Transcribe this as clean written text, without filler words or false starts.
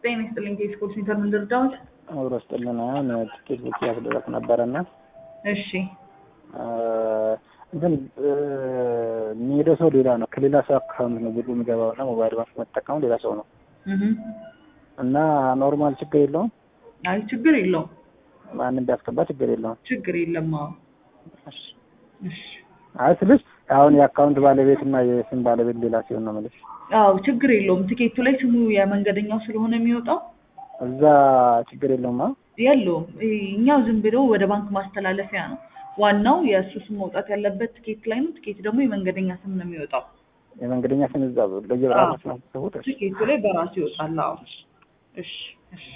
ጤና ይስጥልኝ ከስፖርት ሴንተር ምን ልርዳዎት? አውራስጠልና ትኬት ቡክ ያስደረክ ነበርና እሺ እንትን የሚሄደው ሰው ሌላ ነው ከሌላ ሰው አካውንት ነው ብሩ የሚገባውና ሞባይል ባንክ መጠቀሙ ሌላ ሰው ነው እና ኖርማል ችግር የለውም። አይ ችግር የለውም። ማንም ቢያስገባ ችግር የለውም። ችግር የለም። እሺ አይ ስልሽ አሁን የአካውንት ባለቤትና የስም ባለቤት ሌላ ሲሆን ነው ማለት። አዎ ችግር የለውም። ትኬቱ ላይ ስሙ የመንገደኛው ስለሆነ የሚወጣው እዛ ችግር የለውም። የለውም። እኛው ዝም ብሎ ወደ ባንክ ማስተላለፊያ ነው። ዋናው የእሱ ስም መውጣት ያለበት ትኬት ላይ ነው። ትኬት ደግሞ የመንገደኛ ስም ነው የሚወጣው። የመንገደኛ ስም እዛ ለየራሱ ነው። ትኬቱ ላይ በራሱ ይወጣል። አዎ እሺ